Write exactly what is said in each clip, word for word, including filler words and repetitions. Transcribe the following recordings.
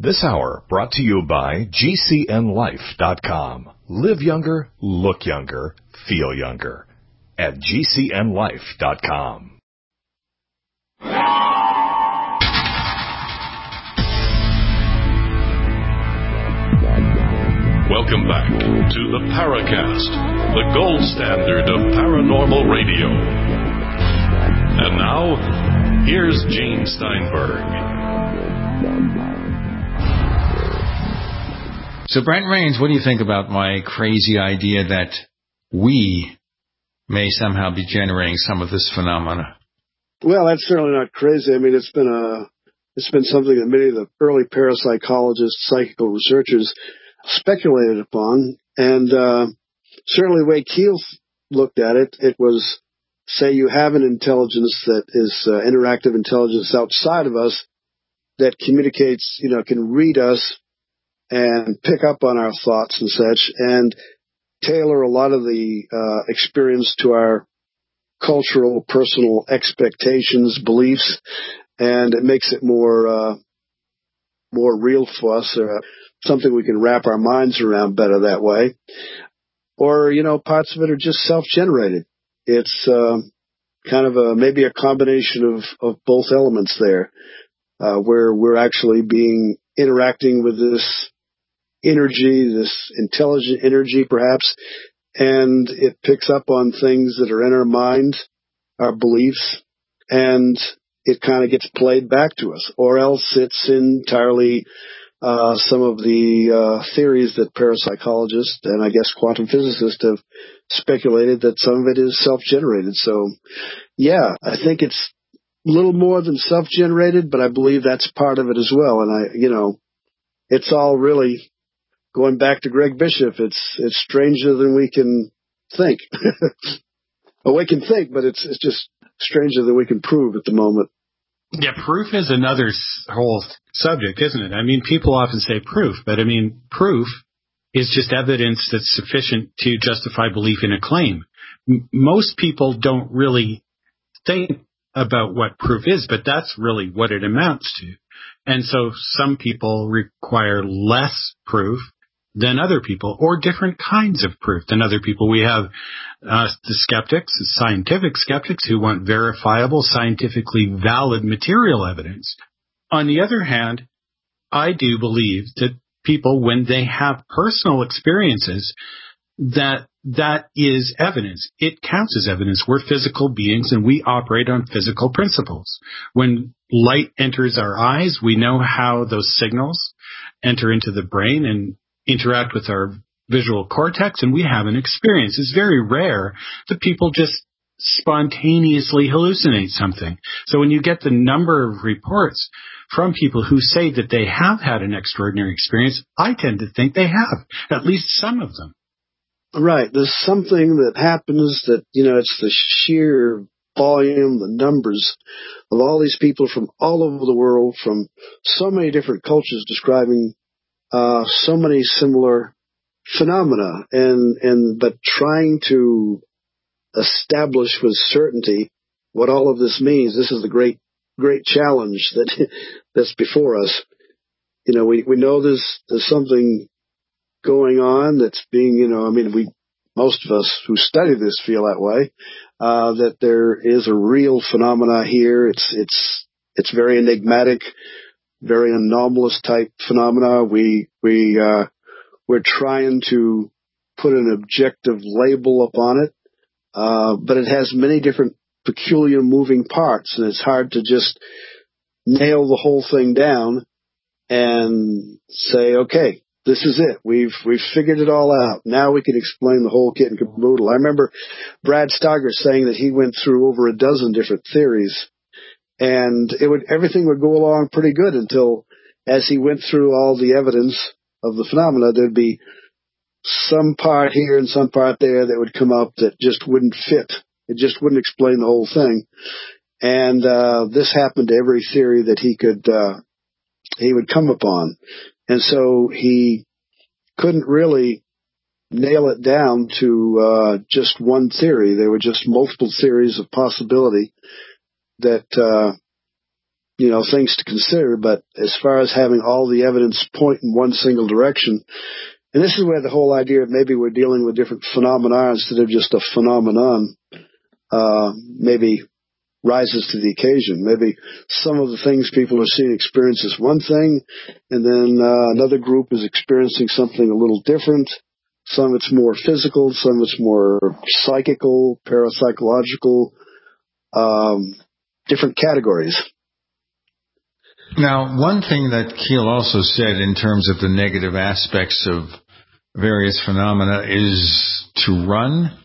This hour brought to you by G C N life dot com. Live younger, look younger, feel younger. At G C N life dot com. Welcome back to the Paracast, the gold standard of paranormal radio. And now, here's Gene Steinberg. So, Brent Rains, what do you think about my crazy idea that we may somehow be generating some of this phenomena? Well, that's certainly not crazy. I mean, it's been a, it's been something that many of the early parapsychologists, psychical researchers speculated upon, and uh, certainly the way Keel looked at it, it was, say you have an intelligence that is uh, interactive intelligence outside of us that communicates, you know, can read us and pick up on our thoughts and such, and tailor a lot of the uh, experience to our cultural, personal expectations, beliefs, and it makes it more uh, more real for us, or something we can wrap our minds around better that way. Or, you know, parts of it are just self-generated. It's uh, kind of a maybe a combination of, of both elements there, uh, where we're actually being interacting with this energy, this intelligent energy perhaps, and it picks up on things that are in our mind, our beliefs, and it kind of gets played back to us. Or else it's entirely uh, some of the uh, theories that parapsychologists and I guess quantum physicists have speculated that some of it is self-generated. So, yeah, I think it's a little more than self-generated, but I believe that's part of it as well. And I, you know, it's all really going back to Greg Bishop. It's it's stranger than we can think. Well, we can think, but it's it's just stranger than we can prove at the moment. Yeah, proof is another whole subject, isn't it? I mean, people often say proof, but I mean, proof is just evidence that's sufficient to justify belief in a claim. M- most people don't really think about what proof is, but that's really what it amounts to. And so some people require less proof than other people, or different kinds of proof than other people. We have uh, the skeptics, the scientific skeptics, who want verifiable, scientifically valid material evidence. On the other hand, I do believe that people, when they have personal experiences, that that is evidence. It counts as evidence. We're physical beings, and we operate on physical principles. When light enters our eyes, we know how those signals enter into the brain and interact with our visual cortex, and we have an experience. It's very rare that people just spontaneously hallucinate something. So when you get the number of reports from people who say that they have had an extraordinary experience, I tend to think they have, at least some of them. Right. There's something that happens that, you know, it's the sheer volume, the numbers of all these people from all over the world, from so many different cultures describing Uh, so many similar phenomena, and, and but trying to establish with certainty what all of this means. This is the great, great challenge that that's before us. You know, we, we know there's there's something going on that's being, you know, I mean, we most of us who study this feel that way. Uh, that there is a real phenomena here. It's it's it's very enigmatic, very anomalous type phenomena. We, we, uh, we're trying to put an objective label upon it. Uh, but it has many different peculiar moving parts, and it's hard to just nail the whole thing down and say, okay, this is it. We've, we've figured it all out. Now we can explain the whole kit and caboodle. I remember Brad Steiger saying that he went through over a dozen different theories. And it would, everything would go along pretty good until, as he went through all the evidence of the phenomena, there'd be some part here and some part there that would come up that just wouldn't fit. It just wouldn't explain the whole thing. And uh, this happened to every theory that he could uh, he would come upon. And so he couldn't really nail it down to uh, just one theory. There were just multiple theories of possibility that uh, you know, things to consider. But as far as having all the evidence point in one single direction, and this is where the whole idea of maybe we're dealing with different phenomena instead of just a phenomenon, uh, maybe rises to the occasion. Maybe some of the things people are seeing experience is one thing, and then uh, another group is experiencing something a little different. Some of it's more physical, some of it's more psychical, parapsychological, um, different categories. Now, one thing that Keel also said in terms of the negative aspects of various phenomena is to run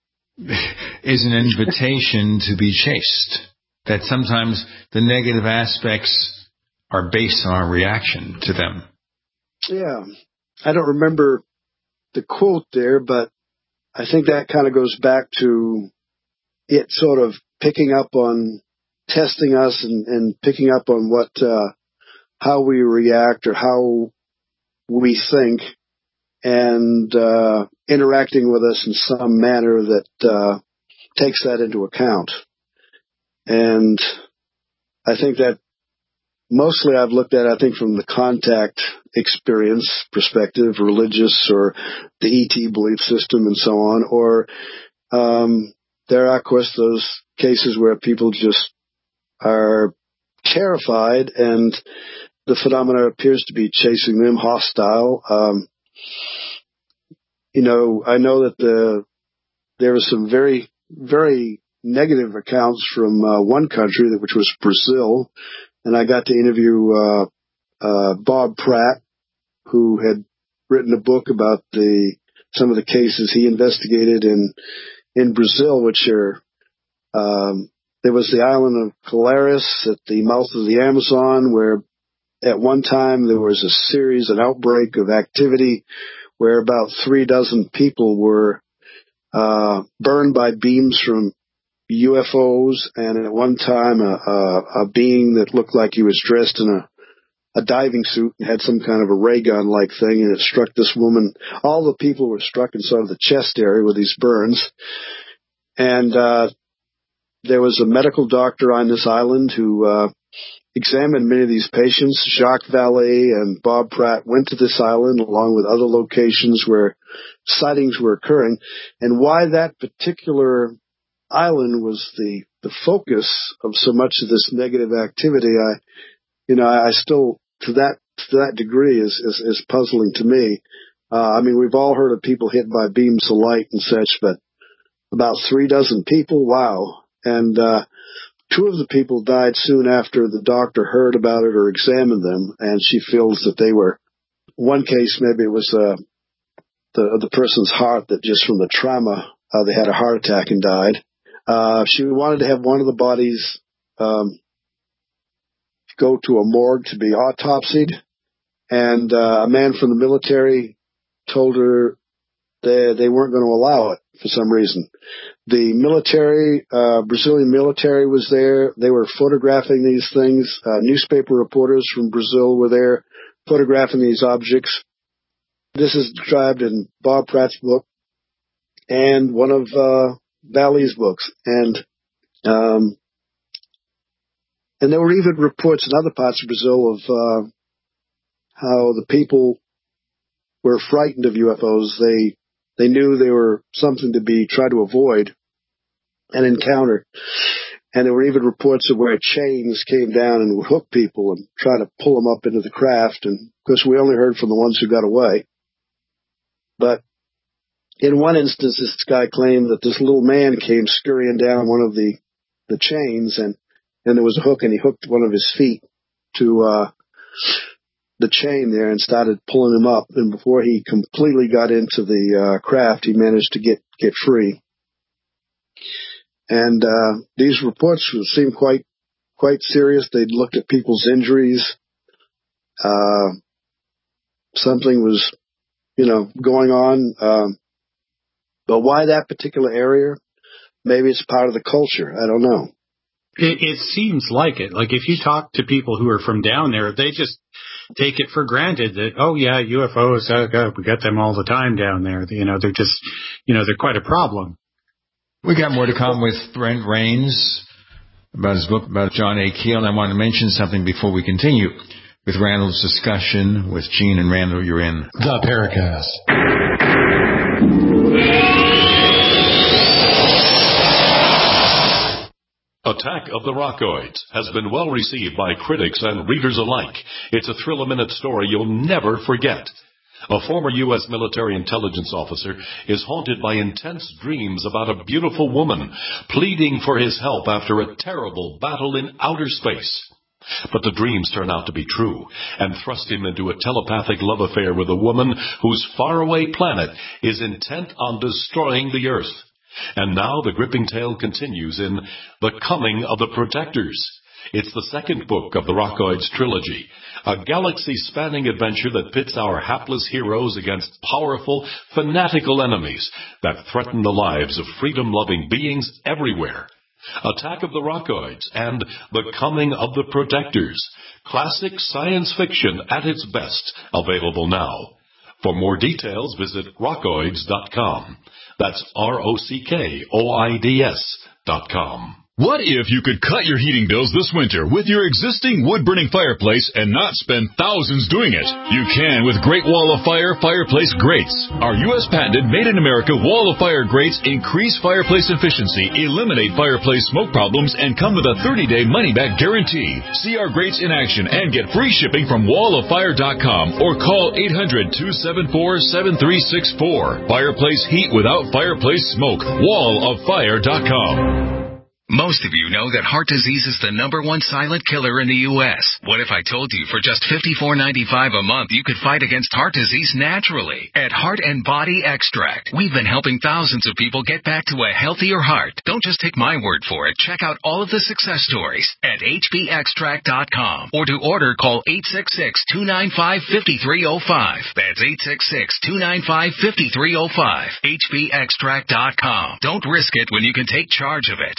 is an invitation to be chased. That sometimes the negative aspects are based on our reaction to them. Yeah. I don't remember the quote there, but I think that kind of goes back to it sort of picking up on testing us and, and picking up on what, uh, how we react or how we think, and uh, interacting with us in some manner that uh, takes that into account. And I think that mostly I've looked at, I think, from the contact experience perspective, religious or the E T belief system and so on, or um, there are, of course, those cases where people just are terrified and the phenomena appears to be chasing them, hostile. Um, you know, I know that the there were some very, very negative accounts from uh, one country, which was Brazil, and I got to interview uh, uh, Bob Pratt, who had written a book about the some of the cases he investigated in in Brazil, which are um, there was the island of Colares at the mouth of the Amazon, where at one time there was a series, an outbreak of activity where about three dozen people were uh, burned by beams from U F Os, and at one time a, a, a being that looked like he was dressed in a, a diving suit and had some kind of a ray gun-like thing, and it struck this woman. All the people were struck in sort of the chest area with these burns. And uh, there was a medical doctor on this island who uh, examined many of these patients. Jacques Vallée and Bob Pratt went to this island along with other locations where sightings were occurring. And why that particular island was the, the focus of so much of this negative activity, I, you know, I still, to that, to that degree is, is, is puzzling to me. Uh, I mean, we've all heard of people hit by beams of light and such, but about three dozen people, wow. And, uh, two of the people died soon after the doctor heard about it or examined them, and she feels that they were, one case, maybe it was, uh, the, the person's heart that just from the trauma, uh, they had a heart attack and died. Uh, she wanted to have one of the bodies, um, go to a morgue to be autopsied, and, uh, a man from the military told her they, they weren't going to allow it for some reason. The military, uh, Brazilian military was there. They were photographing these things. Uh, newspaper reporters from Brazil were there photographing these objects. This is described in Bob Pratt's book and one of, uh, Vallée's books. And, um, and there were even reports in other parts of Brazil of, uh, how the people were frightened of U F Os. They, they knew they were something to be tried to avoid and encounter. And there were even reports of where chains came down and would hook people and try to pull them up into the craft. And of course, we only heard from the ones who got away. But in one instance, this guy claimed that this little man came scurrying down one of the, the chains, and, and there was a hook, and he hooked one of his feet to, uh, the chain there and started pulling him up. And before he completely got into the, uh, craft, he managed to get, get free. And, uh, these reports seemed quite, quite serious. They'd looked at people's injuries. Uh, something was, you know, going on. Um, but why that particular area? Maybe it's part of the culture. I don't know. It, it seems like it. Like if you talk to people who are from down there, they just take it for granted that, oh yeah, U F Os, uh, we got them all the time down there. You know, they're just, you know, they're quite a problem. We got more to come with Brent Raynes about his book about John A. Keel. And I want to mention something before we continue with Randall's discussion with Gene and Randall. You're in the Paracast. Attack of the Rockoids has been well received by critics and readers alike. It's a thrill-a-minute story you'll never forget. A former U S military intelligence officer is haunted by intense dreams about a beautiful woman pleading for his help after a terrible battle in outer space. But the dreams turn out to be true and thrust him into a telepathic love affair with a woman whose faraway planet is intent on destroying the Earth. And now the gripping tale continues in The Coming of the Protectors. It's the second book of the Rockoids trilogy, a galaxy-spanning adventure that pits our hapless heroes against powerful, fanatical enemies that threaten the lives of freedom-loving beings everywhere. Attack of the Rockoids and The Coming of the Protectors. Classic science fiction at its best, available now. For more details, visit rockoids dot com. That's R O C K O I D S dot com. What if you could cut your heating bills this winter with your existing wood-burning fireplace and not spend thousands doing it? You can with Great Wall of Fire Fireplace Grates. Our U S patented made-in-America Wall of Fire grates increase fireplace efficiency, eliminate fireplace smoke problems, and come with a thirty-day money-back guarantee. See our grates in action and get free shipping from wall of fire dot com or call eight hundred, two seven four, seven three six four. Fireplace heat without fireplace smoke. wall of fire dot com. Most of you know that heart disease is the number one silent killer in the U S What if I told you for just fifty-four ninety-five a month you could fight against heart disease naturally? At Heart and Body Extract, we've been helping thousands of people get back to a healthier heart. Don't just take my word for it. Check out all of the success stories at H B extract dot com. Or to order, call eight six six, two nine five, five three zero five. That's eight six six, two nine five, five three zero five. H B extract dot com. Don't risk it when you can take charge of it.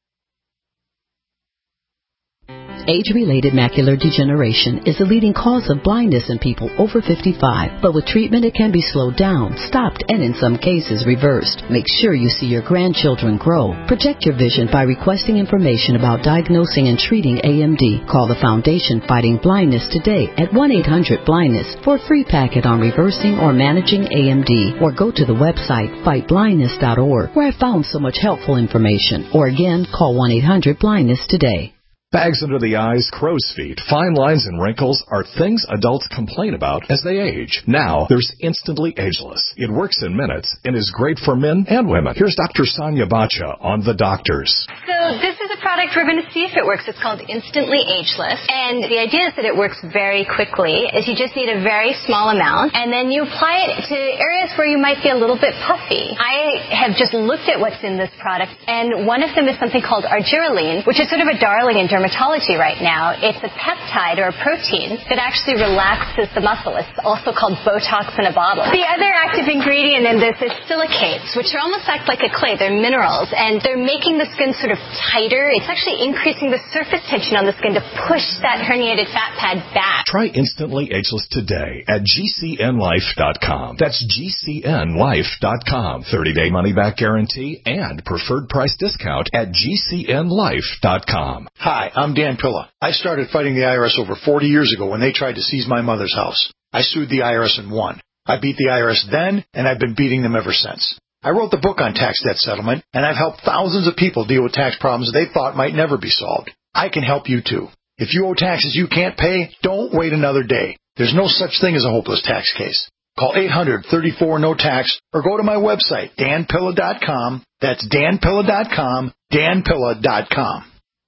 Age-related macular degeneration is the leading cause of blindness in people over fifty-five. But with treatment, it can be slowed down, stopped, and in some cases reversed. Make sure you see your grandchildren grow. Protect your vision by requesting information about diagnosing and treating A M D. Call the Foundation Fighting Blindness today at one eight hundred blindness for a free packet on reversing or managing A M D. Or go to the website fight blindness dot org, where I found so much helpful information. Or again, call one eight hundred blindness today. Bags under the eyes, crow's feet, fine lines, and wrinkles are things adults complain about as they age. Now, there's Instantly Ageless. It works in minutes and is great for men and women. Here's Doctor Sonia Bacha on The Doctors. So this is a product we're going to see if it works. It's called Instantly Ageless. And the idea is that it works very quickly, is you just need a very small amount, and then you apply it to areas where you might be a little bit puffy. I have just looked at what's in this product, and one of them is something called argireline, which is sort of a darling in dermatology right now. It's a peptide or a protein that actually relaxes the muscle. It's also called Botox in a bottle. The other active ingredient in this is silicates, which are almost act like a clay. They're minerals, and they're making the skin sort of tighter. It's actually increasing the surface tension on the skin to push that herniated fat pad back. Try Instantly Ageless today at G C N life dot com. That's G C N life dot com. thirty-day money-back guarantee and preferred price discount at G C N life dot com. Hi, I'm Dan Pilla. I started fighting the I R S over forty years ago when they tried to seize my mother's house. I sued the I R S and won. I beat the I R S then, and I've been beating them ever since. I wrote the book on tax debt settlement, and I've helped thousands of people deal with tax problems they thought might never be solved. I can help you too. If you owe taxes you can't pay, don't wait another day. There's no such thing as a hopeless tax case. Call eight hundred, thirty-four, no tax or go to my website, dan pilla dot com. That's dan pilla dot com, dan pilla dot com.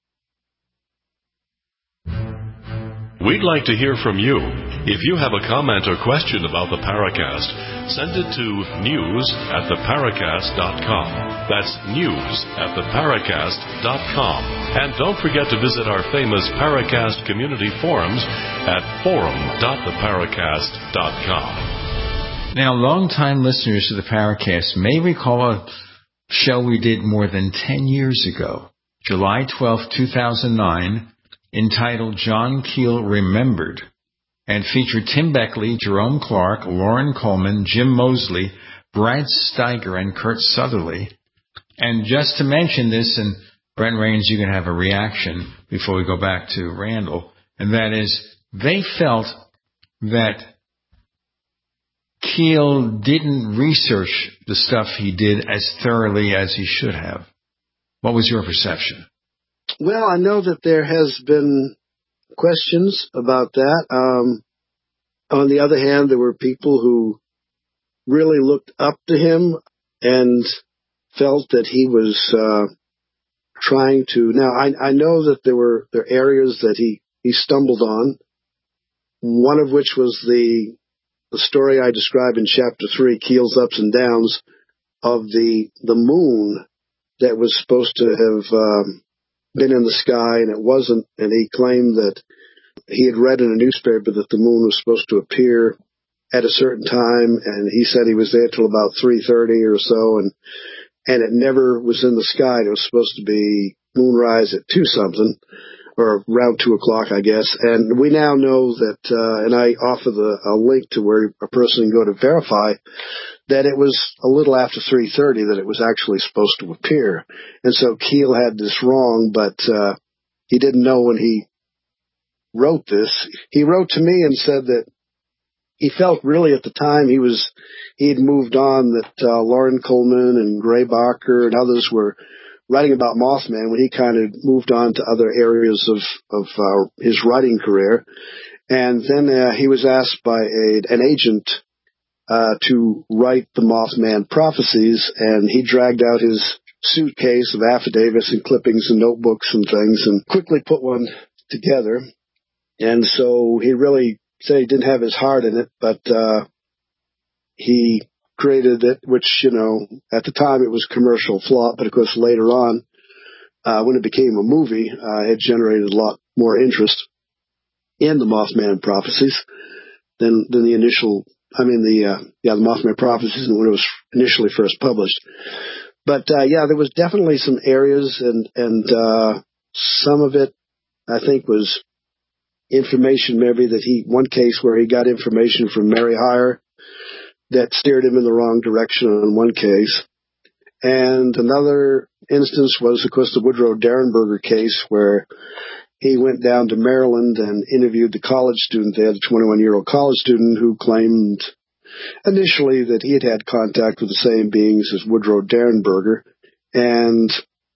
We'd like to hear from you. If you have a comment or question about the Paracast, send it to news at the paracast dot com. That's news at the paracast dot com. And don't forget to visit our famous Paracast community forums at forum dot the paracast dot com. Now, longtime listeners to the Paracast may recall a show we did more than ten years ago, July twelfth, two thousand nine, entitled John Keel Remembered, and featured Tim Beckley, Jerome Clark, Lauren Coleman, Jim Mosley, Brad Steiger, and Kurt Sutherly. And just to mention this, and Brent Rains, you can have a reaction before we go back to Randall, and that is they felt that Keel didn't research the stuff he did as thoroughly as he should have. What was your perception? Well, I know that there has been questions about that. Um, on the other hand, there were people who really looked up to him and felt that he was uh, trying to. Now, I, I know that there were there areas that he, he stumbled on. One of which was the the story I described in chapter three, Keel's Ups and Downs, of the the moon that was supposed to have um, been in the sky, and it wasn't. And he claimed that he had read in a newspaper that the moon was supposed to appear at a certain time, and he said he was there till about three thirty or so, and and it never was in the sky. It was supposed to be moonrise at two something, or around two o'clock, I guess. And we now know that, uh, and I offer the, a link to where a person can go to verify that it was a little after three thirty that it was actually supposed to appear. And so Keel had this wrong, but uh, he didn't know when he wrote this. He wrote to me and said that he felt really at the time he was, he had moved on, that uh, Lauren Coleman and Graybacher and others were writing about Mothman when he kind of moved on to other areas of, of uh, his writing career. And then uh, he was asked by a, an agent uh, to write the Mothman prophecies, and he dragged out his suitcase of affidavits and clippings and notebooks and things and quickly put one together. And so he really said he didn't have his heart in it, but uh, he created it, which, you know, at the time it was commercial flop, but of course later on, uh, when it became a movie, uh, it generated a lot more interest in the Mothman prophecies than, than the initial, I mean, the, uh, yeah, the Mothman prophecies when it was initially first published. But, uh, yeah, there was definitely some areas, and, and, uh, some of it, I think, was information maybe that he, one case where he got information from Mary Hire that steered him in the wrong direction on one case. And another instance was, of course, the Woodrow Derenberger case, where he went down to Maryland and interviewed the college student there, the twenty-one-year-old college student who claimed initially that he had had contact with the same beings as Woodrow Derenberger. And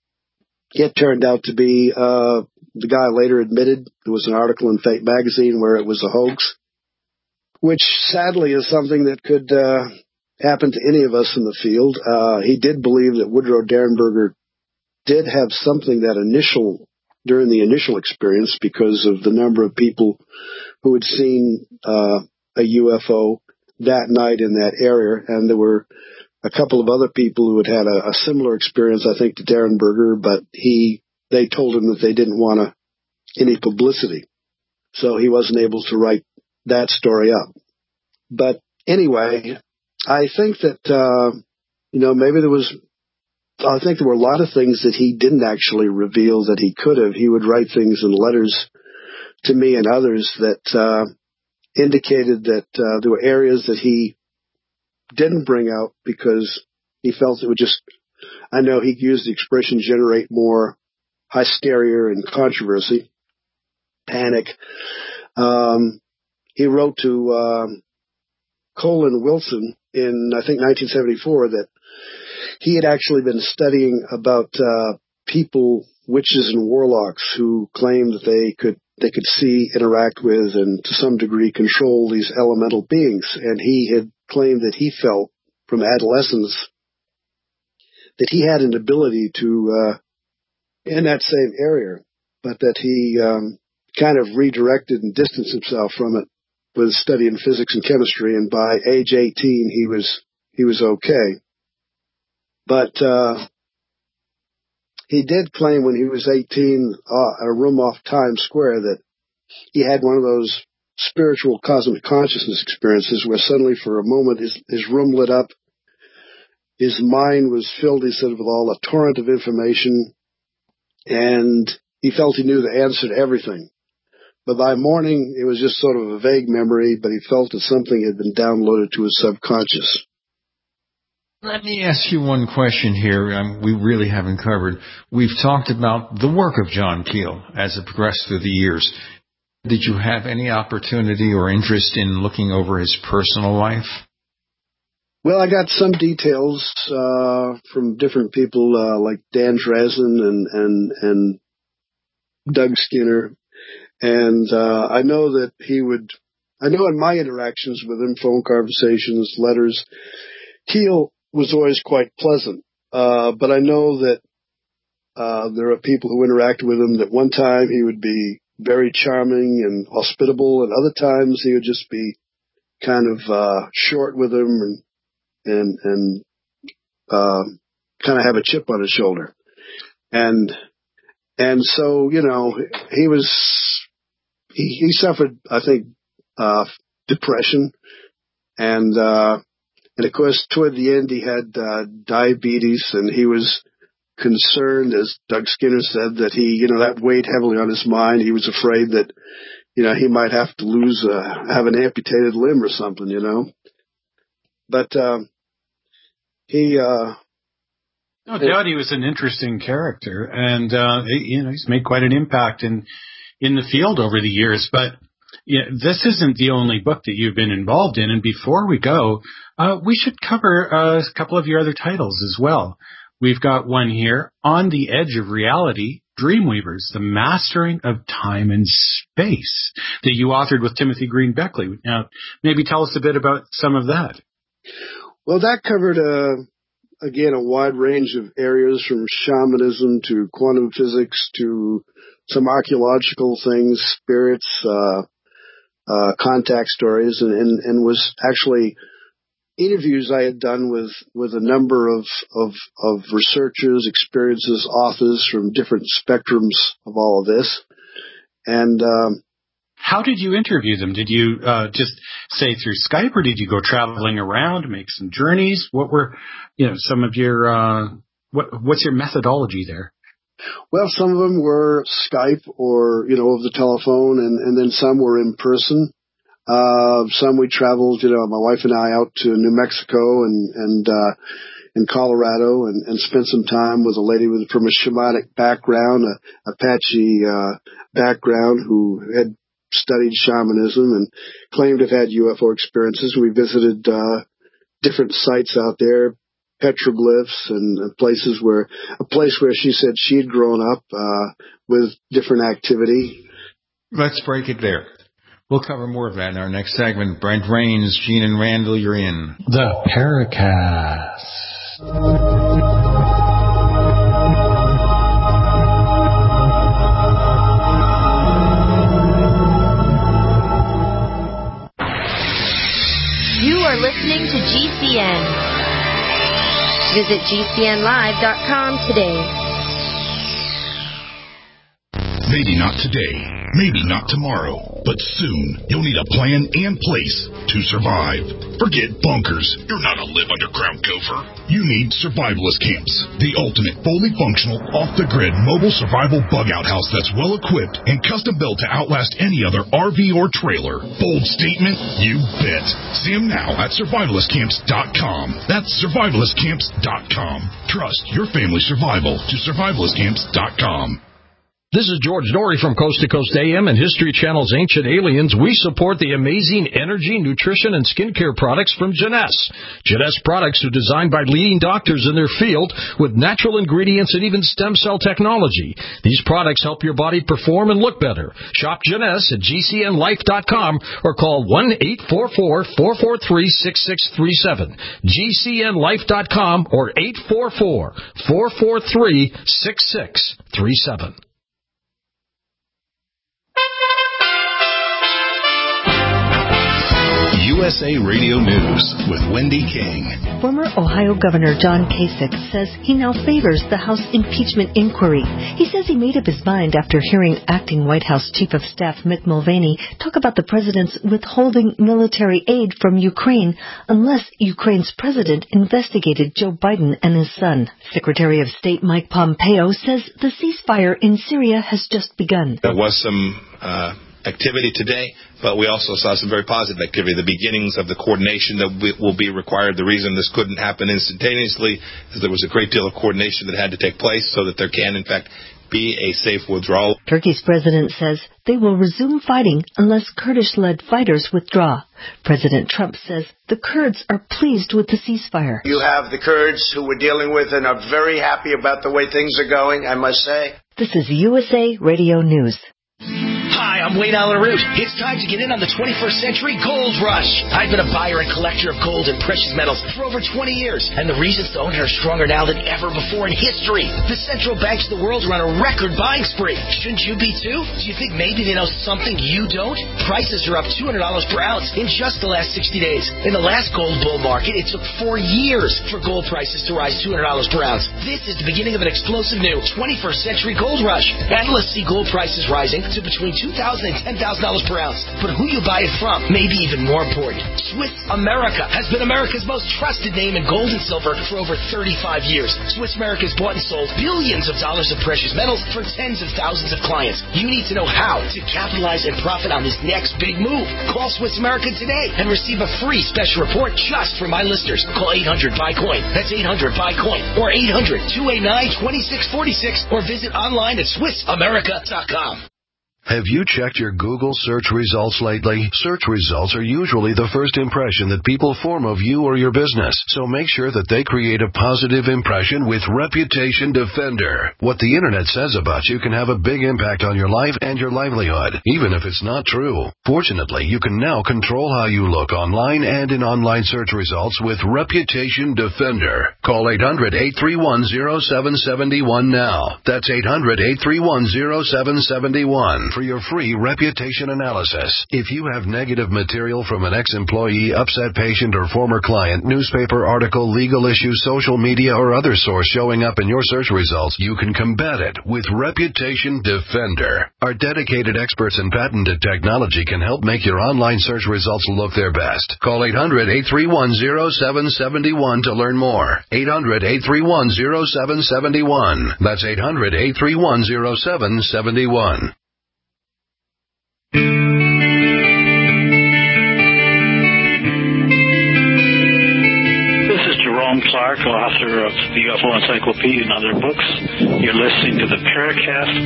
it turned out to be, uh, the guy later admitted, there was an article in Fate magazine where it was a hoax, which sadly is something that could uh, happen to any of us in the field. Uh, he did believe that Woodrow Derenberger did have something that initial, during the initial experience, because of the number of people who had seen uh, a U F O that night in that area. And there were a couple of other people who had had a, a similar experience, I think, to Derenberger, but he, they told him that they didn't want a, any publicity. So he wasn't able to write that story up. But anyway, I think that, uh, you know, maybe there was, I think there were a lot of things that he didn't actually reveal that he could have. He would write things in letters to me and others that uh, indicated that uh, there were areas that he didn't bring out because he felt it would just, I know he used the expression, generate more hysteria and controversy, panic. Um, he wrote to um, Colin Wilson in, I think, nineteen seventy-four that he had actually been studying about uh, people, witches and warlocks, who claimed that they could they could see, interact with, and to some degree control these elemental beings. And he had claimed that he felt from adolescence that he had an ability to, uh, in that same area, but that he um, kind of redirected and distanced himself from it with studying physics and chemistry. And by age eighteen, he was he was okay. But uh, he did claim when he was eighteen, uh, a room off Times Square, that he had one of those spiritual cosmic consciousness experiences where suddenly for a moment his, his room lit up. His mind was filled, he said, with all a torrent of information, and he felt he knew the answer to everything. But by morning, it was just sort of a vague memory, but he felt that something had been downloaded to his subconscious. Let me ask you one question here. Um, we really haven't covered. We've talked about the work of John Keel as it progressed through the years. Did you have any opportunity or interest in looking over his personal life? Well, I got some details uh, from different people uh, like Dan Drazen and, and, and Doug Skinner. And uh, I know that he would, I know in my interactions with him, phone conversations, letters, Keel was always quite pleasant. Uh, but I know that uh, there are people who interact with him that one time he would be very charming and hospitable, and other times he would just be kind of uh, short with him and and and uh, kind of have a chip on his shoulder. And and so, you know, he was he, he suffered, I think, uh, depression, and uh, and of course toward the end he had uh, diabetes, and he was concerned, as Doug Skinner said, that he, you know, that weighed heavily on his mind. He was afraid that, you know, he might have to lose, uh, have an amputated limb or something, you know. But um, he, uh, no doubt, he was an interesting character, and uh, you know, he's made quite an impact in in the field over the years. But yeah, this isn't the only book that you've been involved in. And before we go, uh, we should cover uh, a couple of your other titles as well. We've got one here, On the Edge of Reality, Dreamweavers, The Mastering of Time and Space, that you authored with Timothy Green Beckley. Now, maybe tell us a bit about some of that. Well, that covered, uh, again, a wide range of areas, from shamanism to quantum physics to some archaeological things, spirits, uh, uh, contact stories, and, and, and was actually interviews I had done with, with a number of, of, of researchers, experiences, authors from different spectrums of all of this. And, um, how did you interview them? Did you, uh, just say through Skype, or did you go traveling around, make some journeys? What were, you know, some of your, uh, what, what's your methodology there? Well, some of them were Skype or, you know, over the telephone, and, and then some were in person. Uh, some we traveled, you know, my wife and I out to New Mexico and, and, uh, in Colorado, and, and spent some time with a lady with, from a shamanic background, a Apache, uh, background, who had studied shamanism and claimed to have had U F O experiences. We visited, uh, different sites out there, petroglyphs and places where, a place where she said she had grown up, uh, with different activity. Let's break it there. We'll cover more of that in our next segment. Brent Rains, Gene and Randall, you're in the Paracast. You are listening to G C N. Visit G C N live dot com today. Maybe not today, maybe not tomorrow, but soon you'll need a plan and place to survive. Forget bunkers. You're not a live underground gopher. You need Survivalist Camps, the ultimate fully functional, off-the-grid mobile survival bug-out house that's well-equipped and custom-built to outlast any other R V or trailer. Bold statement? You bet. See them now at survivalist camps dot com. That's survivalist camps dot com. Trust your family's survival to survivalist camps dot com. This is George Norrie from Coast to Coast A M and History Channel's Ancient Aliens. We support the amazing energy, nutrition, and skincare products from Jeunesse. Jeunesse products are designed by leading doctors in their field with natural ingredients and even stem cell technology. These products help your body perform and look better. Shop Jeunesse at G C N life dot com or call one eight four four, four four three, six six three seven. G C N life dot com or eight four four, four four three, six six three seven. U S A Radio News with Wendy King. Former Ohio Governor John Kasich says he now favors the House impeachment inquiry. He says he made up his mind after hearing acting White House Chief of Staff Mick Mulvaney talk about the president's withholding military aid from Ukraine unless Ukraine's president investigated Joe Biden and his son. Secretary of State Mike Pompeo says the ceasefire in Syria has just begun. There was some uh, activity today, but we also saw some very positive activity, the beginnings of the coordination that will be required. The reason this couldn't happen instantaneously is there was a great deal of coordination that had to take place so that there can, in fact, be a safe withdrawal. Turkey's president says they will resume fighting unless Kurdish-led fighters withdraw. President Trump says the Kurds are pleased with the ceasefire. You have the Kurds who we're dealing with and are very happy about the way things are going, I must say. This is U S A Radio News. Hi, I'm Wayne Allen Root. It's time to get in on the twenty-first century gold rush. I've been a buyer and collector of gold and precious metals for over twenty years, and the reasons to own it are stronger now than ever before in history. The central banks of the world are on a record buying spree. Shouldn't you be too? Do you think maybe they know something you don't? Prices are up two hundred dollars per ounce in just the last sixty days. In the last gold bull market, it took four years for gold prices to rise two hundred dollars per ounce. This is the beginning of an explosive new twenty-first century gold rush. Analysts see gold prices rising to between two thousand dollars and ten thousand dollars per ounce. But who you buy it from may be even more important. Swiss America has been America's most trusted name in gold and silver for over thirty-five years. Swiss America has bought and sold billions of dollars of precious metals for tens of thousands of clients. You need to know how to capitalize and profit on this next big move. Call Swiss America today and receive a free special report just for my listeners. Call eight hundred buy coin. That's eight hundred buy coin. Or eight hundred two eight nine two six four six. Or visit online at swiss america dot com. Have you checked your Google search results lately? Search results are usually the first impression that people form of you or your business, so make sure that they create a positive impression with Reputation Defender. What the Internet says about you can have a big impact on your life and your livelihood, even if it's not true. Fortunately, you can now control how you look online and in online search results with Reputation Defender. Call eight hundred eight three one zero seven seven one now. That's eight hundred eight three one zero seven seven one. For your free reputation analysis. If you have negative material from an ex-employee, upset patient, or former client, newspaper article, legal issue, social media, or other source showing up in your search results, you can combat it with Reputation Defender. Our dedicated experts in patented technology can help make your online search results look their best. Call eight hundred eight three one zero seven seven one to learn more. eight hundred eight three one zero seven seven one. That's eight hundred eight three one zero seven seven one. This is Jerome Clark, author of the U F O Encyclopedia and other books. You're listening to the Paracast.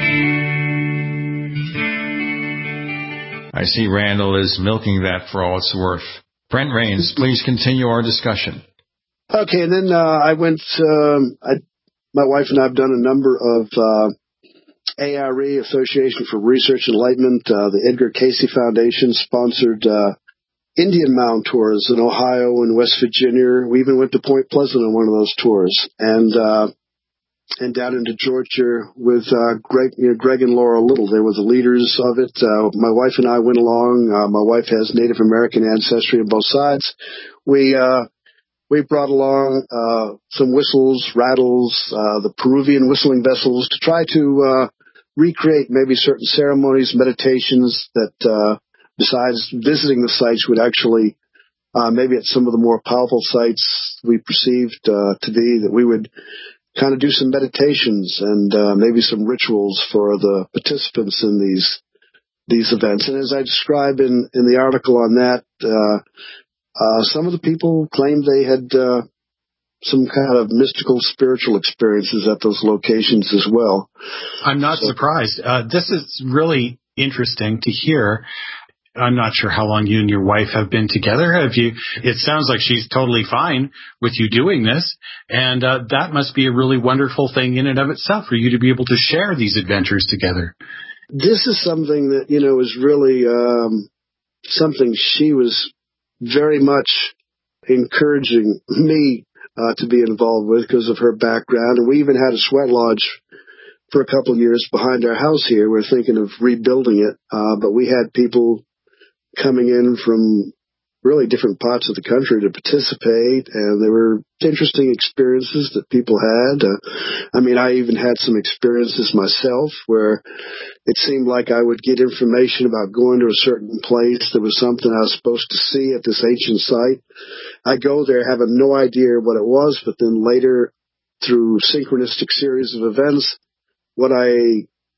I see Randall is milking that for all it's worth. Brent Rains, please continue our discussion. Okay, and then uh, I went, um, I, my wife and I have done a number of uh, A R E, Association for Research Enlightenment, uh, the Edgar Cayce Foundation sponsored uh, Indian Mound tours in Ohio and West Virginia. We even went to Point Pleasant on one of those tours, and uh, and down into Georgia with uh, Greg, you know, Greg and Laura Little. They were the leaders of it. Uh, my wife and I went along. Uh, my wife has Native American ancestry on both sides. We uh, We brought along uh, some whistles, rattles, uh, the Peruvian whistling vessels to try to uh, recreate maybe certain ceremonies, meditations that, uh, besides visiting the sites, would actually, uh, maybe at some of the more powerful sites we perceived uh, to be, that we would kind of do some meditations and uh, maybe some rituals for the participants in these these events. And as I describe in, in the article on that, uh, uh, some of the people claimed they had uh, some kind of mystical, spiritual experiences at those locations as well. I'm not so, surprised. Uh, this is really interesting to hear. I'm not sure how long you and your wife have been together. Have you? It sounds like she's totally fine with you doing this, and uh, that must be a really wonderful thing in and of itself for you to be able to share these adventures together. This is something that, you know, is really um, something she was very much encouraging me Uh, to be involved with because of her background. And we even had a sweat lodge for a couple of years behind our house here. We're thinking of rebuilding it, uh, but we had people coming in from really different parts of the country to participate, and there were interesting experiences that people had. Uh, I mean, I even had some experiences myself where it seemed like I would get information about going to a certain place. There was something I was supposed to see at this ancient site. I go there having no idea what it was, but then later, through synchronistic series of events, what I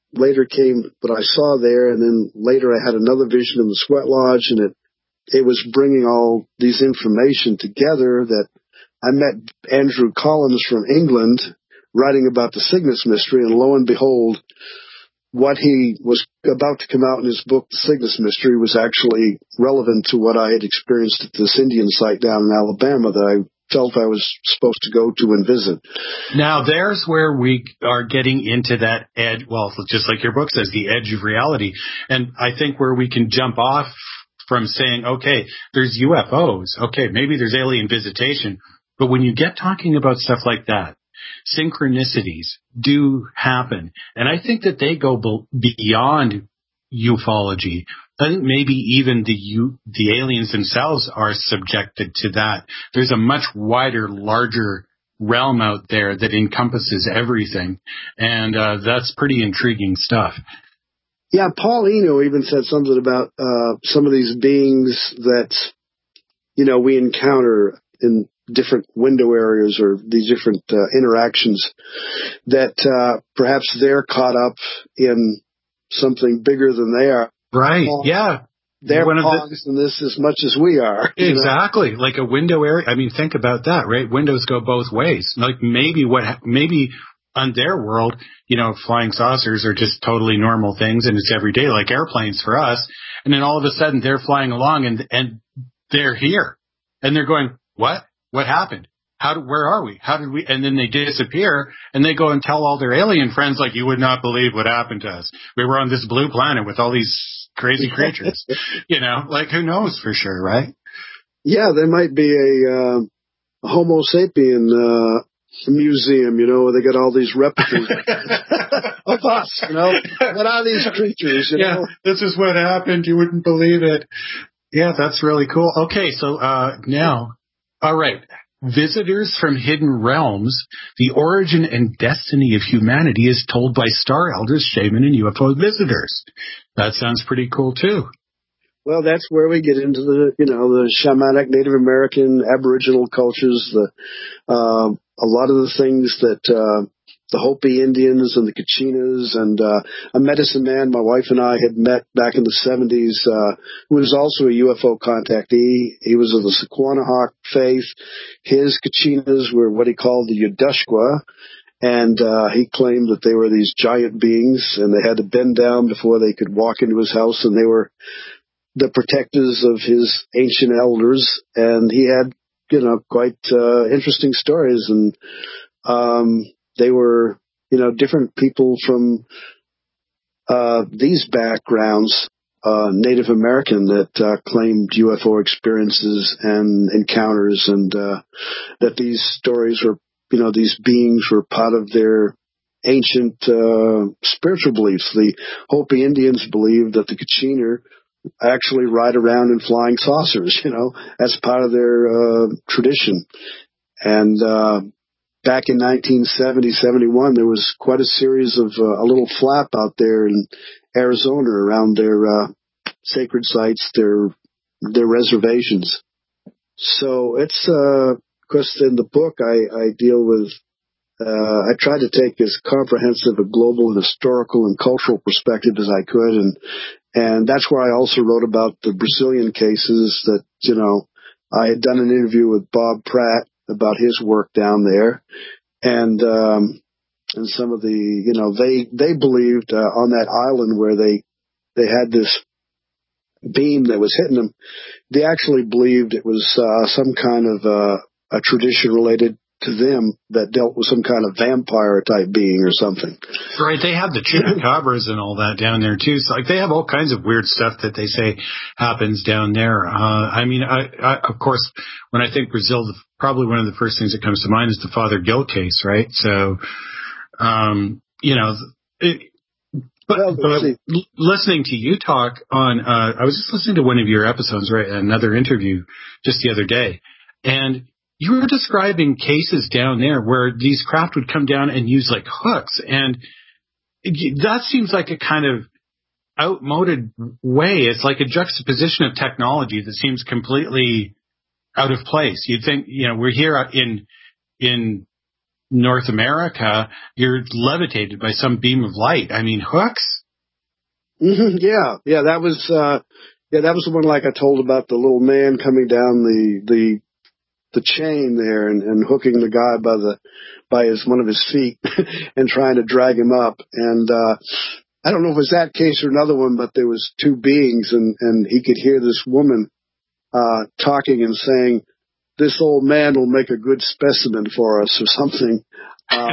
later came what I saw there, and then later I had another vision in the Sweat Lodge, and it it was bringing all these information together that I met Andrew Collins from England writing about the Cygnus Mystery, and lo and behold, what he was about to come out in his book, The Cygnus Mystery, was actually relevant to what I had experienced at this Indian site down in Alabama that I felt I was supposed to go to and visit. Now, there's where we are getting into that edge, well, just like your book says, the edge of reality. And I think where we can jump off from saying, okay, there's U F Os, okay, maybe there's alien visitation, but when you get talking about stuff like that, synchronicities do happen. And I think that they go be- beyond ufology. I think maybe even the U- the aliens themselves are subjected to that. There's a much wider, larger realm out there that encompasses everything. And uh, that's pretty intriguing stuff. Yeah, Paul Eno even said something about uh, some of these beings that, you know, we encounter in different window areas or these different uh, interactions, that uh, perhaps they're caught up in something bigger than they are. Right, yeah. They're One of hogs the, in this as much as we are. Exactly. You know? Like a window area. I mean, think about that, right? Windows go both ways. Like maybe what, maybe on their world, you know, flying saucers are just totally normal things and it's every day, like airplanes for us. And then all of a sudden they're flying along and, and they're here and they're going, what? What happened? How did, where are we? How did we? And then they disappear and they go and tell all their alien friends, like, you would not believe what happened to us. We were on this blue planet with all these crazy creatures, you know, like who knows for sure, right? Yeah, there might be a, uh, a Homo sapien, uh, museum, you know, where they got all these replicas of us, you know. What are these creatures, you yeah, know? This is what happened. You wouldn't believe it. Yeah, that's really cool. Okay, so uh, now, all right. Visitors from hidden realms, the origin and destiny of humanity is told by star elders, shaman, and U F O visitors. That sounds pretty cool, too. Well, that's where we get into the, you know, the shamanic Native American Aboriginal cultures, the uh, a lot of the things that uh, the Hopi Indians and the Kachinas and uh, a medicine man my wife and I had met back in the seventies, uh, who was also a U F O contactee. He was of the Sequanahawk faith. His Kachinas were what he called the Yudushqua, and uh, he claimed that they were these giant beings, and they had to bend down before they could walk into his house, and they were the protectors of his ancient elders, and he had, you know, quite uh, interesting stories, and um, they were, you know, different people from uh, these backgrounds, uh, Native American, that uh, claimed U F O experiences and encounters, and uh, that these stories were, you know, these beings were part of their ancient uh, spiritual beliefs. The Hopi Indians believed that the Kachina actually ride around in flying saucers, you know, as part of their uh, tradition. And uh, back in nineteen seventy, seventy-one, there was quite a series of uh, a little flap out there in Arizona around their uh, sacred sites, their their reservations. So it's, uh, of course, in the book I, I deal with, uh, I try to take as comprehensive a global and historical and cultural perspective as I could, and And that's where I also wrote about the Brazilian cases that, you know, I had done an interview with Bob Pratt about his work down there. And, um, and some of the, you know, they, they believed, uh, on that island where they, they had this beam that was hitting them, they actually believed it was, uh, some kind of, uh, a tradition related to them that dealt with some kind of vampire type being or something. Right. They have the chupacabras and all that down there too. So like they have all kinds of weird stuff that they say happens down there. Uh, I mean, I, I, of course, when I think Brazil, probably one of the first things that comes to mind is the Father Gil case, right? So, um, you know, it, but, well, but listening to you talk on, uh, I was just listening to one of your episodes, right? Another interview just the other day, and you were describing cases down there where these craft would come down and use like hooks. And it, that seems like a kind of outmoded way. It's like a juxtaposition of technology that seems completely out of place. You'd think, you know, we're here in, in North America, you're levitated by some beam of light. I mean, hooks? Mm-hmm, yeah, yeah, that was, uh, yeah, that was the one like I told about the little man coming down the, the, the chain there and, and hooking the guy by the, by his, one of his feet and trying to drag him up. And, uh, I don't know if it was that case or another one, but there was two beings and, and he could hear this woman, uh, talking and saying, this old man will make a good specimen for us or something. Uh,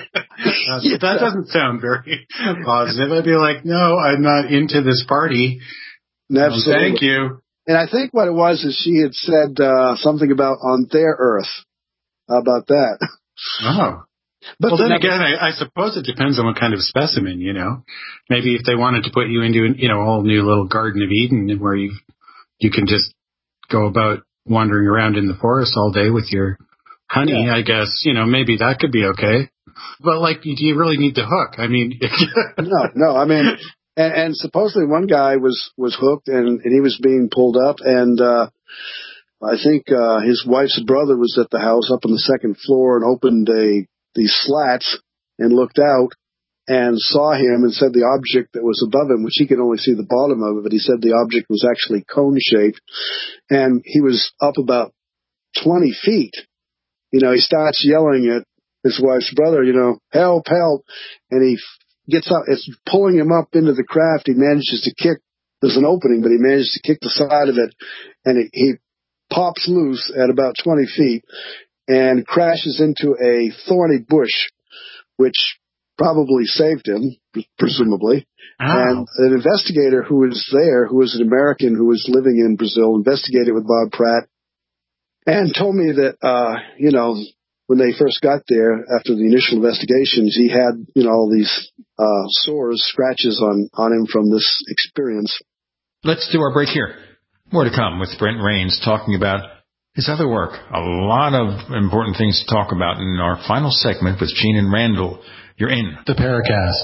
yeah. That doesn't sound very positive. I'd be like, no, I'm not into this party. Absolutely. No, thank you. And I think what it was is she had said uh, something about on their earth. How about that? Oh. But well, then again, I, I suppose it depends on what kind of specimen, you know. Maybe if they wanted to put you into, you know, a whole new little Garden of Eden where you you can just go about wandering around in the forest all day with your honey, yeah. I guess, you know, maybe that could be okay. But, like, do you really need the hook? I mean... no, no, I mean, and, and supposedly one guy was, was hooked and, and he was being pulled up, and uh, I think uh, his wife's brother was at the house up on the second floor and opened a these slats and looked out and saw him and said the object that was above him, which he could only see the bottom of it, but he said the object was actually cone-shaped, and he was up about twenty feet. You know, he starts yelling at his wife's brother, you know, help, help, and he gets up, it's pulling him up into the craft. He manages to kick, there's an opening, but he manages to kick the side of it, and he, he pops loose at about twenty feet and crashes into a thorny bush, which probably saved him, presumably. Oh. And an investigator who was there, who was an American who was living in Brazil, investigated with Bob Pratt and told me that, uh, you know, when they first got there, after the initial investigations, he had, you know, all these uh, sores, scratches on, on him from this experience. Let's do our break here. More to come with Brent Rains talking about his other work. A lot of important things to talk about in our final segment with Gene and Randall. You're in the Paracast.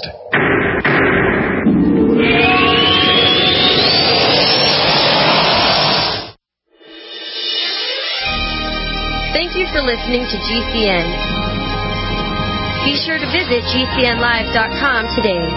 Thank you for listening to G C N. Be sure to visit G C N live dot com today.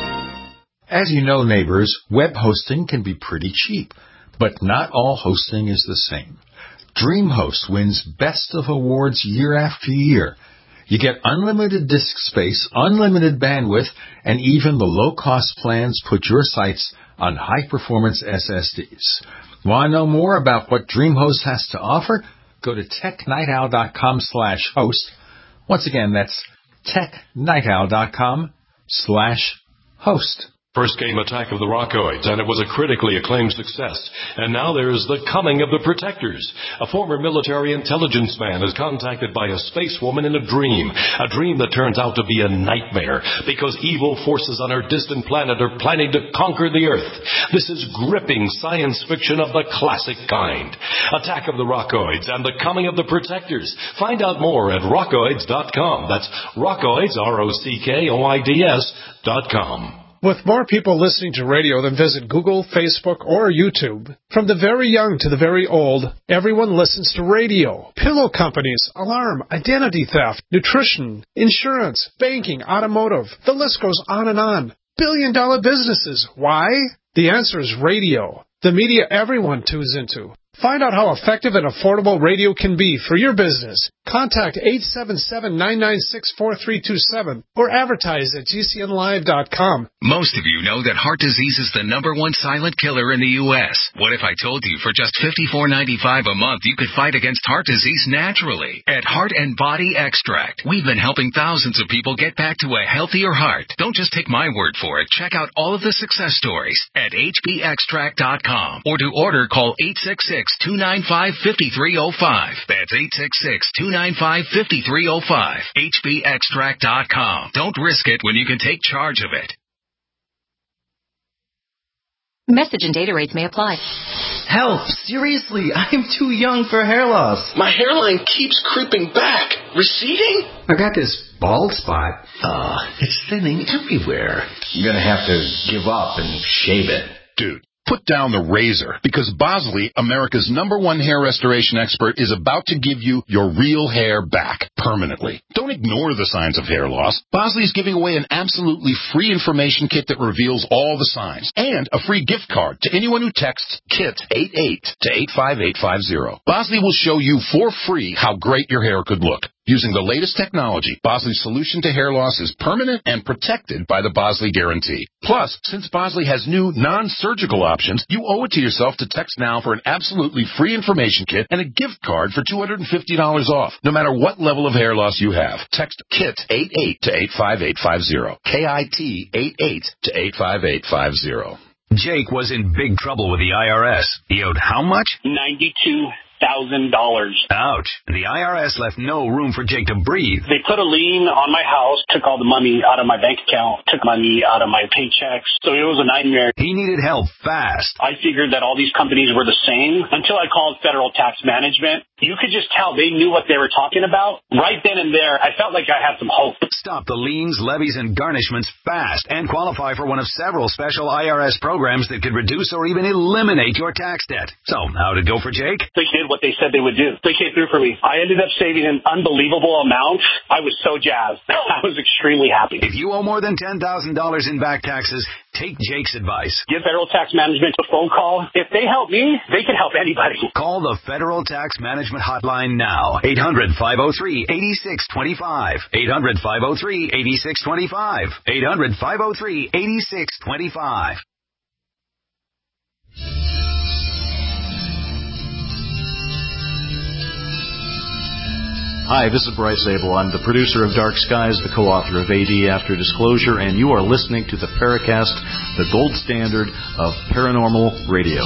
As you know, neighbors, web hosting can be pretty cheap, but not all hosting is the same. DreamHost wins Best of Awards year after year. You get unlimited disk space, unlimited bandwidth, and even the low-cost plans put your sites on high-performance S S Ds. Want to know more about what DreamHost has to offer? Go to technightowl.com slash host. Once again, that's technightowl.com slash host. First came Attack of the Rockoids, and it was a critically acclaimed success. And now there's The Coming of the Protectors. A former military intelligence man is contacted by a space woman in a dream, a dream that turns out to be a nightmare, because evil forces on her distant planet are planning to conquer the Earth. This is gripping science fiction of the classic kind. Attack of the Rockoids and The Coming of the Protectors. Find out more at rockoids dot com. That's Rockoids, R O C K O I D S dot com. With more people listening to radio than visit Google, Facebook, or YouTube, from the very young to the very old, everyone listens to radio. Pillow companies, alarm, identity theft, nutrition, insurance, banking, automotive. The list goes on and on. Billion dollar businesses. Why? The answer is radio. The media everyone tunes into. Find out how effective and affordable radio can be for your business. Contact eight seven seven, nine nine six, four three two seven or advertise at G C N live dot com. Most of you know that heart disease is the number one silent killer in the U S. What if I told you for just fifty-four ninety-five a month you could fight against heart disease naturally? At Heart and Body Extract, we've been helping thousands of people get back to a healthier heart. Don't just take my word for it. Check out all of the success stories at H B extract dot com, or to order, call eight six six, two nine five, five three zero five. That's eight six six, two nine five, five three zero five. H B extract dot com. Don't risk it when you can take charge of it. Message and data rates may apply. Help! Seriously, I'm too young for hair loss. My hairline keeps creeping back. Receding? I got this bald spot. Uh, it's thinning everywhere. I'm gonna have to give up and shave it. Dude, put down the razor, because Bosley, America's number one hair restoration expert, is about to give you your real hair back permanently. Don't ignore the signs of hair loss. Bosley is giving away an absolutely free information kit that reveals all the signs, and a free gift card to anyone who texts KIT eighty-eight to eight five eight five zero. Bosley will show you for free how great your hair could look. Using the latest technology, Bosley's solution to hair loss is permanent and protected by the Bosley Guarantee. Plus, since Bosley has new non-surgical options, you owe it to yourself to text now for an absolutely free information kit and a gift card for two hundred fifty dollars off, no matter what level of hair loss you have. Text KIT eighty-eight to eight five eight five zero. K I T eighty-eight to eight five eight five zero. Jake was in big trouble with the I R S. He owed how much? ninety-two thousand dollars. Ouch. The I R S left no room for Jake to breathe. They put a lien on my house, took all the money out of my bank account, took money out of my paychecks. So it was a nightmare. He needed help fast. I figured that all these companies were the same until I called Federal Tax Management. You could just tell they knew what they were talking about. Right then and there, I felt like I had some hope. Stop the liens, levies, and garnishments fast and qualify for one of several special I R S programs that could reduce or even eliminate your tax debt. So, how'd it go for Jake? They did what they said they would do. They came through for me. I ended up saving an unbelievable amount. I was so jazzed. I was extremely happy. If you owe more than ten thousand dollars in back taxes, take Jake's advice. Give Federal Tax Management a phone call. If they help me, they can help anybody. Call the Federal Tax Management Hotline now. eight hundred, five oh three, eight six two five. eight hundred, five oh three, eight six two five. eight hundred, five oh three, eight six two five. Hi, this is Bryce Abel. I'm the producer of Dark Skies, the co-author of A D After Disclosure, and you are listening to the Paracast, the gold standard of paranormal radio.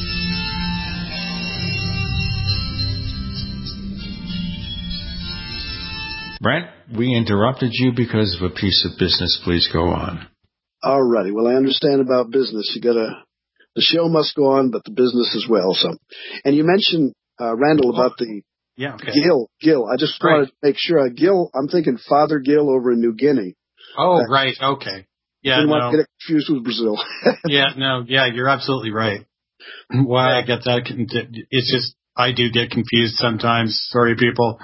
Brent, we interrupted you because of a piece of business. Please go on. All righty. Well, I understand about business. You gotta, the show must go on, but the business as well. So, and you mentioned, uh, Randall, about the Yeah, okay. Gil, Gil. I just Right. wanted to make sure. Uh, Gil, I'm thinking Father Gil over in New Guinea. Oh, Uh, right. Okay. Yeah, Didn't no. want to get it confused with Brazil. yeah, no, yeah, you're absolutely right. Why I get that, it's just, I do get confused sometimes. Sorry, people.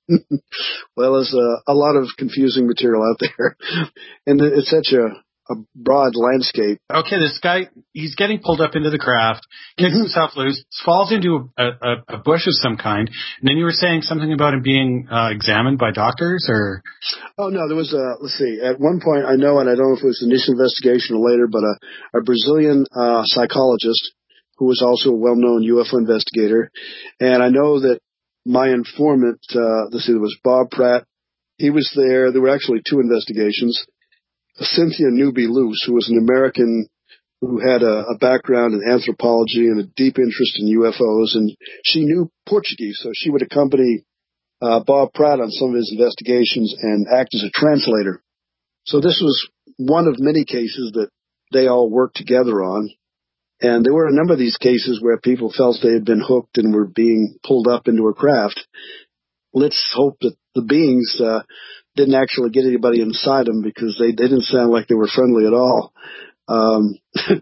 Well, there's a, a lot of confusing material out there. And it's such a, a broad landscape. Okay, this guy, he's getting pulled up into the craft, kicks himself loose, falls into a, a, a bush of some kind, and then you were saying something about him being uh, examined by doctors, or? Oh, no, there was a, let's see, at one point, I know, and I don't know if it was in this investigation or later, but a, a Brazilian uh, psychologist who was also a well-known U F O investigator, and I know that my informant, uh, let's see, there was Bob Pratt, he was there, there were actually two investigations. Cynthia Newby Luce, who was an American who had a, a background in anthropology and a deep interest in U F Os, and she knew Portuguese, so she would accompany uh, Bob Pratt on some of his investigations and act as a translator. So this was one of many cases that they all worked together on, and there were a number of these cases where people felt they had been hooked and were being pulled up into a craft. Let's hope that the beings uh, didn't actually get anybody inside them, because they, they didn't sound like they were friendly at all. Um,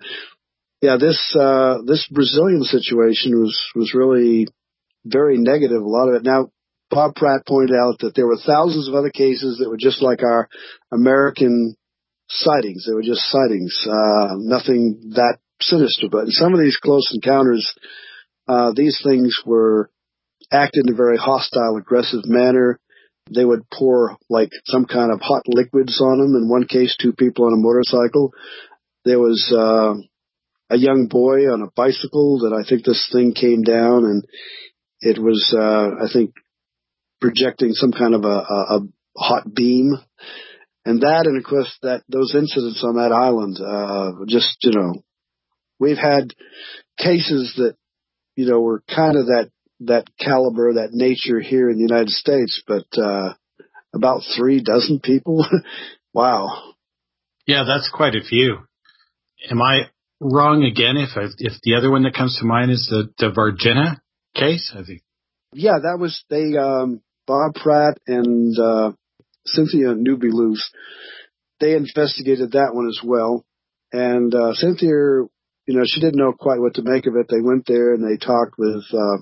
yeah, this uh, this Brazilian situation was, was really very negative, a lot of it. Now, Bob Pratt pointed out that there were thousands of other cases that were just like our American sightings. They were just sightings, uh, nothing that sinister. But in some of these close encounters, uh, these things were acted in a very hostile, aggressive manner. They would pour like some kind of hot liquids on them. In one case, two people on a motorcycle. There was uh, a young boy on a bicycle that I think this thing came down, and it was, uh, I think, projecting some kind of a, a, a hot beam. And that, and of course, that those incidents on that island, uh, just, you know, we've had cases that, you know, were kind of that, that caliber, that nature here in the United States, but, uh, about three dozen people. Wow. Yeah, that's quite a few. Am I wrong again if I, if the other one that comes to mind is the, the Virginia case? I think. Yeah, that was, they, um, Bob Pratt and, uh, Cynthia Newby Luce, they investigated that one as well. And, uh, Cynthia you know, she didn't know quite what to make of it. They went there and they talked with uh,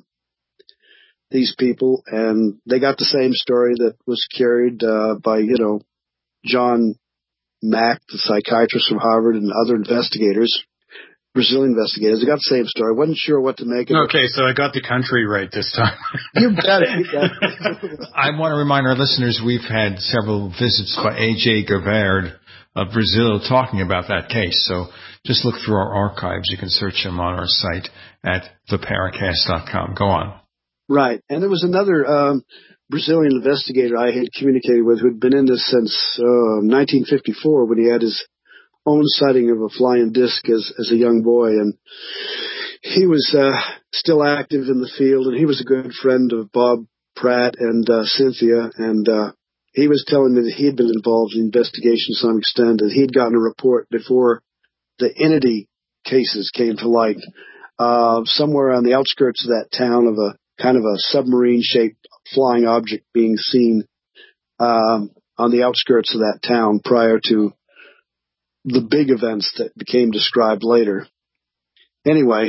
these people, and they got the same story that was carried uh, by, you know, John Mack, the psychiatrist from Harvard, and other investigators, Brazilian investigators. They got the same story. Wasn't sure what to make of it. Okay, so I got the country right this time. You got it. You got it. I want to remind our listeners we've had several visits by A J Gavard of Brazil talking about that case. So just look through our archives. You can search them on our site at the paracast dot com. Go on. Right. And there was another um, Brazilian investigator I had communicated with who had been in this since uh, nineteen fifty-four when he had his own sighting of a flying disc as, as a young boy. And he was uh, still active in the field, and he was a good friend of Bob Pratt and uh, Cynthia. And uh, he was telling me that he had been involved in the investigation to some extent, and he had gotten a report before the Entity cases came to light, uh, somewhere on the outskirts of that town, of a kind of a submarine-shaped flying object being seen um, on the outskirts of that town prior to the big events that became described later. Anyway,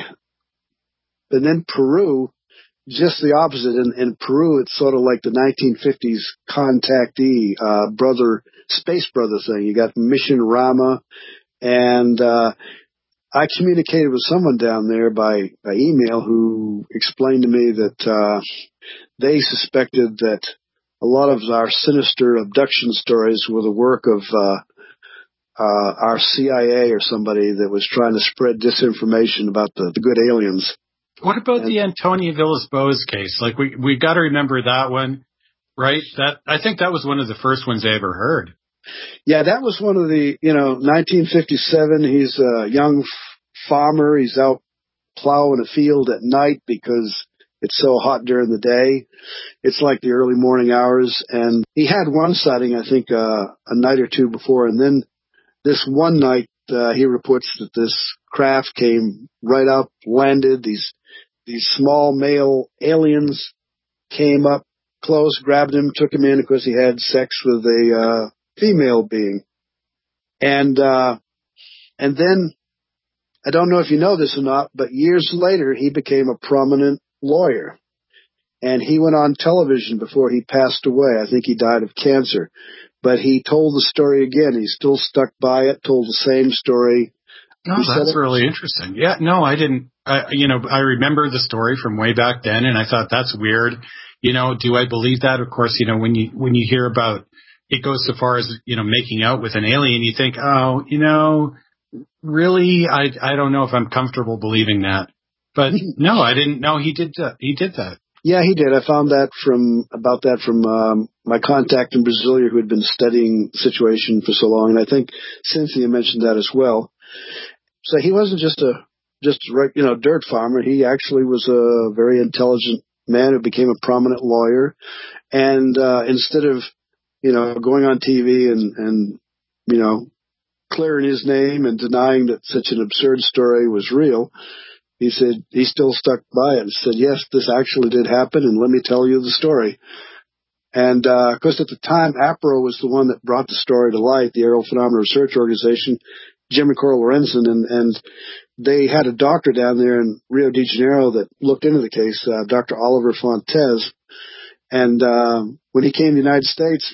and then Peru, just the opposite. In, in Peru, it's sort of like the nineteen fifties contactee uh, brother, space brother thing. You got Mission Rama, and uh, I communicated with someone down there by, by email who explained to me that uh, they suspected that a lot of our sinister abduction stories were the work of uh, uh, our C I A or somebody that was trying to spread disinformation about the, the good aliens. What about and, the Antonia Villas-Boas case? Like, we we got to remember that one, right? That I think that was one of the first ones I ever heard. Yeah, that was one of the, you know, nineteen fifty-seven. He's a young f- farmer. He's out plowing a field at night because it's so hot during the day. It's like the early morning hours. And he had one sighting, I think, uh, a night or two before. And then this one night, uh, he reports that this craft came right up, landed. These, these small male aliens came up close, grabbed him, took him in because he had sex with a, uh, female being. And, uh, and then, I don't know if you know this or not, but years later, he became a prominent lawyer. And he went on television before he passed away. I think he died of cancer. But he told the story again. He still stuck by it, told the same story. No, that's really interesting. Yeah, no, I didn't, I, you know, I remember the story from way back then, and I thought, that's weird. You know, do I believe that? Of course, you know, when you, when you hear about, it goes so far as, you know, making out with an alien, you think, oh, you know, really, I, I don't know if I'm comfortable believing that. But no, I didn't know he did that. He did that. Yeah, he did. I found that from, about that from um, my contact in Brasilia who had been studying the situation for so long. And I think Cynthia mentioned that as well. So he wasn't just a, just, you know, dirt farmer. He actually was a very intelligent man who became a prominent lawyer. And uh, instead of, you know, going on T V and, and, you know, clearing his name and denying that such an absurd story was real, he said he still stuck by it and said, yes, this actually did happen, and let me tell you the story. And, uh, of course, at the time, APRO was the one that brought the story to light, the Aerial Phenomena Research Organization, Jim and Coral Lorenzen, and, and they had a doctor down there in Rio de Janeiro that looked into the case, uh, Doctor Oliver Fontes. And, uh, when he came to the United States,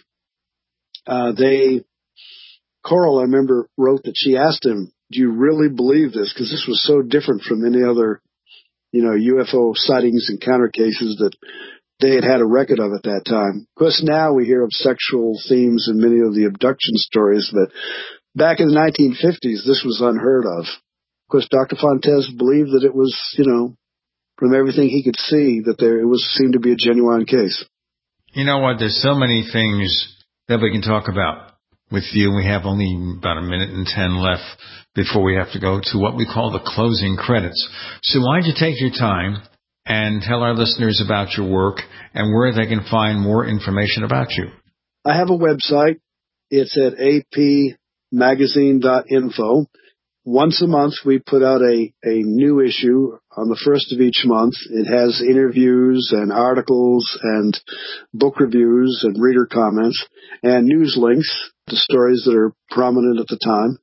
uh, they, Coral, I remember, wrote that she asked him, do you really believe this? Because this was so different from any other, you know, U F O sightings and counter cases that they had had a record of at that time. Of course, now we hear of sexual themes in many of the abduction stories, but back in the nineteen fifties, this was unheard of. Of course, Doctor Fontes believed that it was, you know, from everything he could see, that there it was seemed to be a genuine case. You know what? There's so many things that we can talk about with you. We have only about a minute and ten left before we have to go to what we call the closing credits. So why don't you take your time and tell our listeners about your work and where they can find more information about you. I have a website. It's at a p magazine dot info. Once a month, we put out a, a new issue on the first of each month. It has interviews and articles and book reviews and reader comments and news links to stories that are prominent at the time.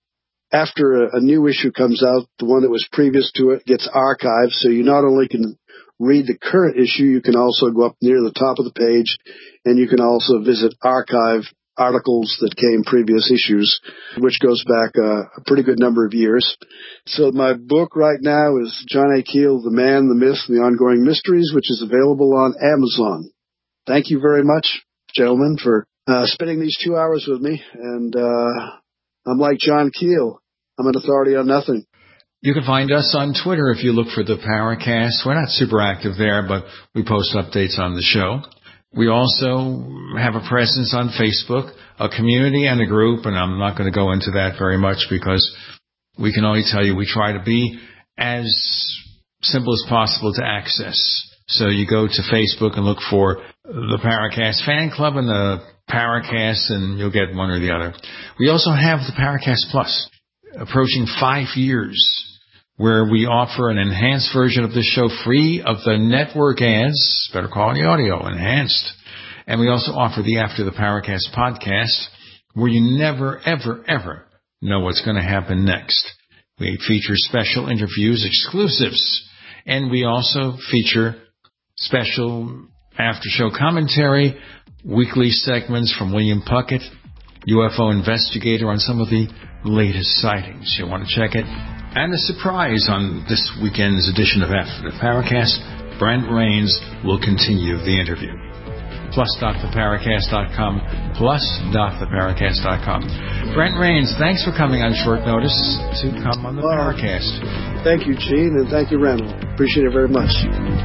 after a, a new issue comes out, the one that was previous to it gets archived, so you not only can read the current issue, you can also go up near the top of the page, and you can also visit archive articles that came previous issues, which goes back uh, a pretty good number of years. So my book right now is John A. Keel, The Man, the Myth, and the Ongoing Mysteries, which is available on Amazon. Thank you very much, gentlemen, for uh, spending these two hours with me. And uh, I'm like John Keel. I'm an authority on nothing. You can find us on Twitter if you look for the Paracast. We're not super active there, but we post updates on the show. We also have a presence on Facebook, a community and a group, and I'm not going to go into that very much because we can only tell you we try to be as simple as possible to access. So you go to Facebook and look for the Paracast Fan Club and the Paracast, and you'll get one or the other. We also have the Paracast Plus, approaching five years, where we offer an enhanced version of the show free of the network ads, better quality audio, enhanced. And we also offer the After the Paracast podcast, where you never, ever, ever know what's going to happen next. We feature special interviews, exclusives, and we also feature special after-show commentary, weekly segments from William Puckett, U F O investigator, on some of the latest sightings. You'll want to check it. And a surprise on this weekend's edition of After the Paracast, Brent Rains will continue the interview. plus dot the paracast dot com, plus dot the paracast dot com. Brent Rains, thanks for coming on short notice to come on the well, Paracast. Thank you, Gene, and thank you, Randall. Appreciate it very much.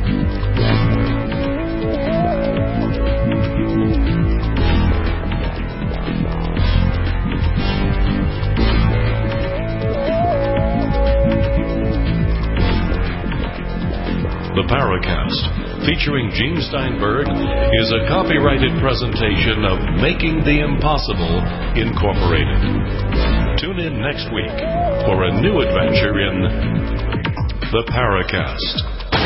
The Paracast, featuring Gene Steinberg, is a copyrighted presentation of Making the Impossible, Incorporated. Tune in next week for a new adventure in The Paracast.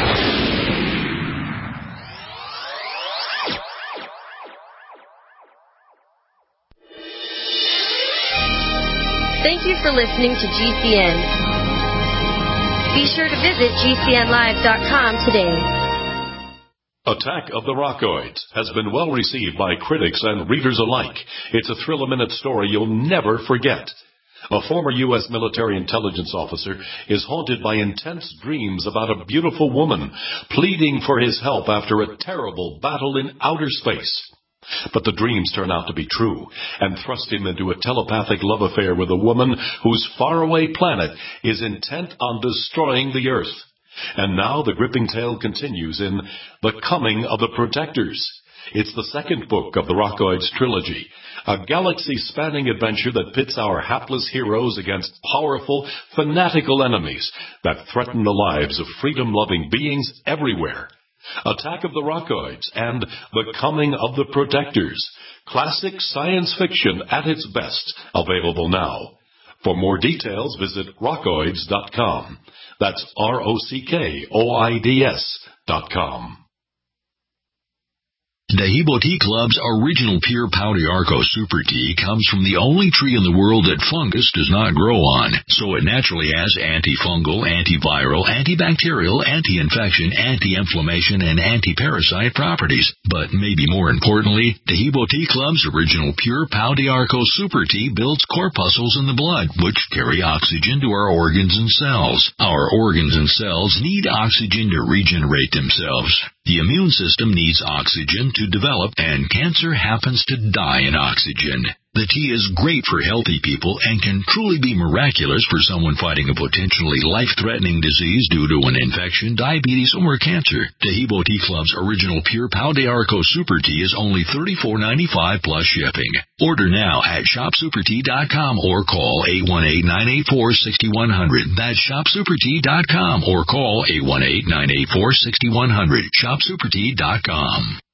Thank you for listening to G C N. Be sure to visit G C N live dot com today. Attack of the Rockoids has been well received by critics and readers alike. It's a thrill-a-minute story you'll never forget. A former U S military intelligence officer is haunted by intense dreams about a beautiful woman pleading for his help after a terrible battle in outer space. But the dreams turn out to be true and thrust him into a telepathic love affair with a woman whose faraway planet is intent on destroying the Earth. And now the gripping tale continues in The Coming of the Protectors. It's the second book of the Rockoids trilogy, a galaxy-spanning adventure that pits our hapless heroes against powerful, fanatical enemies that threaten the lives of freedom-loving beings everywhere. Attack of the Rockoids and The Coming of the Protectors. Classic science fiction at its best. Available now. For more details, visit rockoids dot com. That's R O C K O I D S dot com. Dehibo Tea Club's original pure Pau d'Arco Super Tea comes from the only tree in the world that fungus does not grow on, so it naturally has antifungal, antiviral, antibacterial, anti-infection, anti-inflammation, and anti-parasite properties. But maybe more importantly, Dehibo Tea Club's original pure Pau d'Arco Super Tea builds corpuscles in the blood, which carry oxygen to our organs and cells. Our organs and cells need oxygen to regenerate themselves. The immune system needs oxygen to develop, and cancer happens to die in oxygen. The tea is great for healthy people and can truly be miraculous for someone fighting a potentially life-threatening disease due to an infection, diabetes, or cancer. Dehibo Tea Club's original pure Pau d'Arco Super Tea is only thirty-four ninety-five plus shipping. Order now at shop super tea dot com or call eight one eight, nine eight four, six one zero zero. That's shop super tea dot com or call eight one eight, nine eight four, six one zero zero. shop super tea dot com.